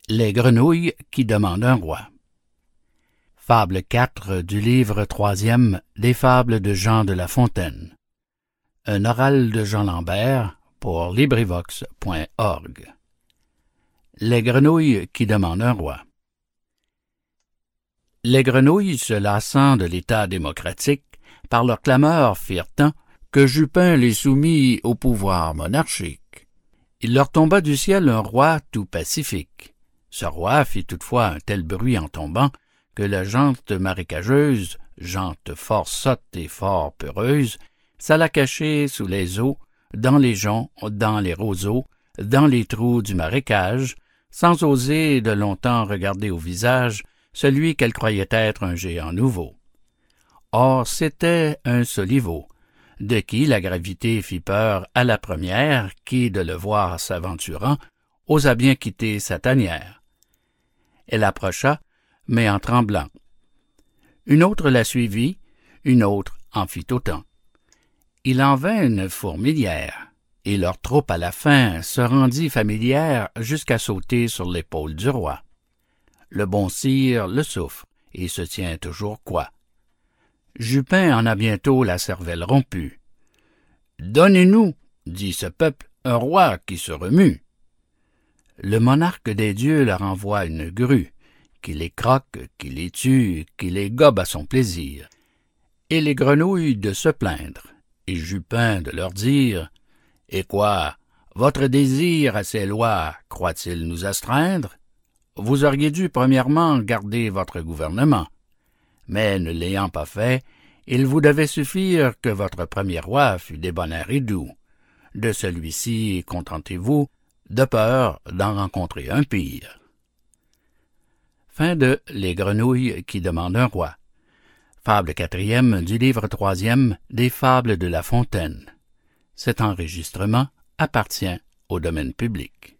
Les grenouilles qui demandent un roi. Fable 4 du livre 3e des fables de Jean de La Fontaine. Un oral de Jean Lambert pour LibriVox.org. Les grenouilles qui demandent un roi. Les grenouilles, se lassant de l'État démocratique, par leur clameur firent tant que Jupin les soumit au pouvoir monarchique. Il leur tomba du ciel un roi tout pacifique. Ce roi fit toutefois un tel bruit en tombant que la gente marécageuse, gente fort sotte et fort peureuse, s'alla cacher sous les eaux, dans les joncs, dans les roseaux, dans les trous du marécage, sans oser de longtemps regarder au visage celui qu'elle croyait être un géant nouveau. Or c'était un soliveau, de qui la gravité fit peur à la première, qui, de le voir s'aventurant, osa bien quitter sa tanière. Elle approcha, mais en tremblant. Une autre la suivit, une autre en fit autant. Il en vint une fourmilière, et leur troupe à la fin se rendit familière jusqu'à sauter sur l'épaule du roi. Le bon sire le souffre, et se tient toujours coi. Jupin en a bientôt la cervelle rompue. « Donnez-nous, dit ce peuple, un roi qui se remue. » Le monarque des dieux leur envoie une grue, qui les croque, qui les tue, qui les gobe à son plaisir. Et les grenouilles de se plaindre, et Jupin de leur dire « Et quoi, votre désir à ces lois croit-il nous astreindre? Vous auriez dû premièrement garder votre gouvernement. Mais ne l'ayant pas fait, il vous devait suffire que votre premier roi fût débonnaire et doux. De celui-ci contentez-vous, de peur d'en rencontrer un pire. » Fin de Les grenouilles qui demandent un roi. Fable 4e du livre 3e des fables de La Fontaine. Cet enregistrement appartient au domaine public.